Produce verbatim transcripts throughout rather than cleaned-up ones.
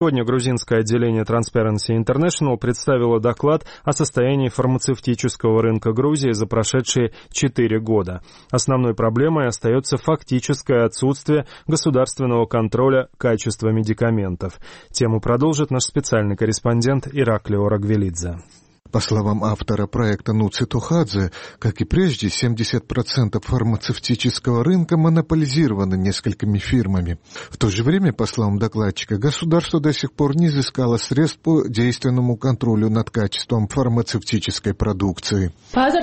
Сегодня грузинское отделение Transparency International представило доклад о состоянии фармацевтического рынка Грузии за прошедшие четыре года. Основной проблемой остается фактическое отсутствие государственного контроля качества медикаментов. Тему продолжит наш специальный корреспондент Ираклио Рагвелидзе. По словам автора проекта Нуци Тухадзе, как и прежде, семьдесят процентов фармацевтического рынка монополизировано несколькими фирмами. В то же время, по словам докладчика, государство до сих пор не изыскало средств по действенному контролю над качеством фармацевтической продукции.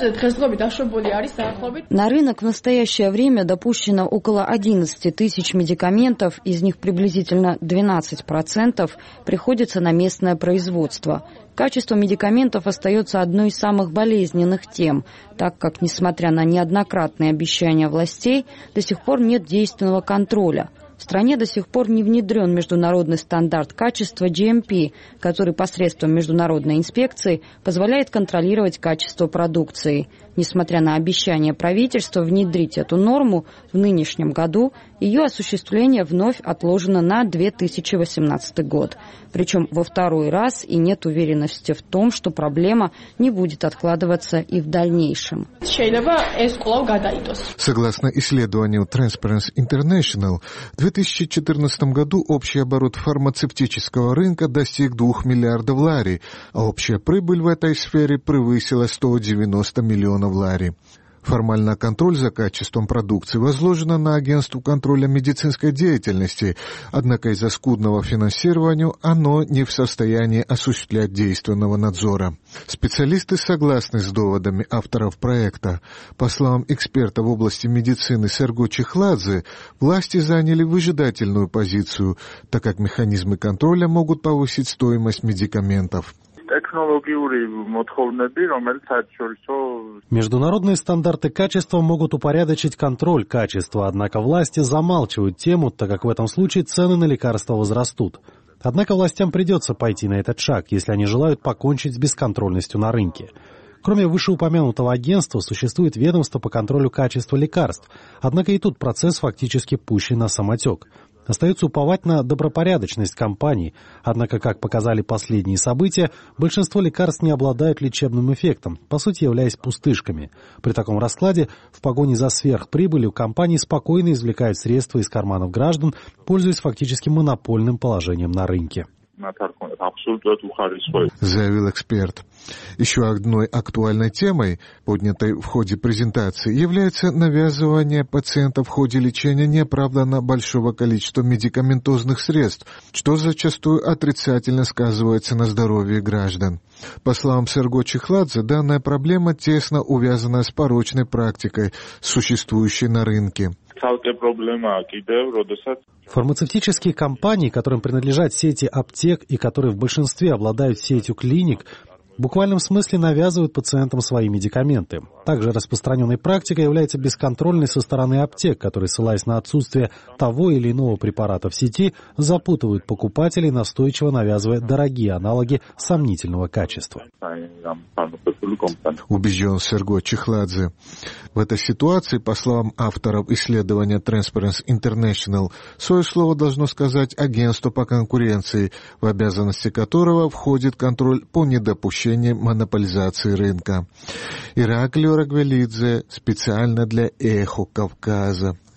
На рынок в настоящее время допущено около одиннадцать тысяч медикаментов, из них приблизительно двенадцать процентов приходится на местное производство. Качество медикаментов остается одной из самых болезненных тем, так как, несмотря на неоднократные обещания властей, до сих пор нет действенного контроля. В стране до сих пор не внедрен международный стандарт качества джи эм пи, который посредством международной инспекции позволяет контролировать качество продукции. Несмотря на обещание правительства внедрить эту норму, в нынешнем году ее осуществление вновь отложено на две тысячи восемнадцатый год. Причем во второй раз, и нет уверенности в том, что проблема не будет откладываться и в дальнейшем. Согласно исследованию Transparency International, в две тысячи четырнадцатом году общий оборот фармацевтического рынка достиг двух миллиардов лари, а общая прибыль в этой сфере превысила сто девяносто миллионов лари. Формально контроль за качеством продукции возложено на Агентство контроля медицинской деятельности, однако из-за скудного финансирования оно не в состоянии осуществлять действенного надзора. Специалисты согласны с доводами авторов проекта. По словам эксперта в области медицины Серго Чехладзе, власти заняли выжидательную позицию, так как механизмы контроля могут повысить стоимость медикаментов. Международные стандарты качества могут упорядочить контроль качества, однако власти замалчивают тему, так как в этом случае цены на лекарства возрастут. Однако властям придется пойти на этот шаг, если они желают покончить с бесконтрольностью на рынке. Кроме вышеупомянутого агентства, существует ведомство по контролю качества лекарств, однако и тут процесс фактически пущен на самотек. Остается уповать на добропорядочность компаний, однако, как показали последние события, большинство лекарств не обладают лечебным эффектом, по сути являясь пустышками. При таком раскладе, в погоне за сверхприбылью, компании спокойно извлекают средства из карманов граждан, пользуясь фактически монопольным положением на рынке. Заявил эксперт. Еще одной актуальной темой, поднятой в ходе презентации, является навязывание пациентов в ходе лечения неоправданно большого количества медикаментозных средств, что зачастую отрицательно сказывается на здоровье граждан. По словам Серго Чехладзе, данная проблема тесно увязана с порочной практикой, существующей на рынке. Фармацевтические компании, которым принадлежат сети аптек и которые в большинстве обладают сетью клиник, в буквальном смысле навязывают пациентам свои медикаменты. Также распространенной практикой является бесконтрольность со стороны аптек, которые, ссылаясь на отсутствие того или иного препарата в сети, запутывают покупателей, настойчиво навязывая дорогие аналоги сомнительного качества. Убежден Серго Чехладзе. В этой ситуации, по словам авторов исследования Transparency International, свое слово должно сказать агентство по конкуренции, в обязанности которого входит контроль по недопущению монополизации рынка. Ираклио Рагвелидзе специально для «Эхо Кавказа».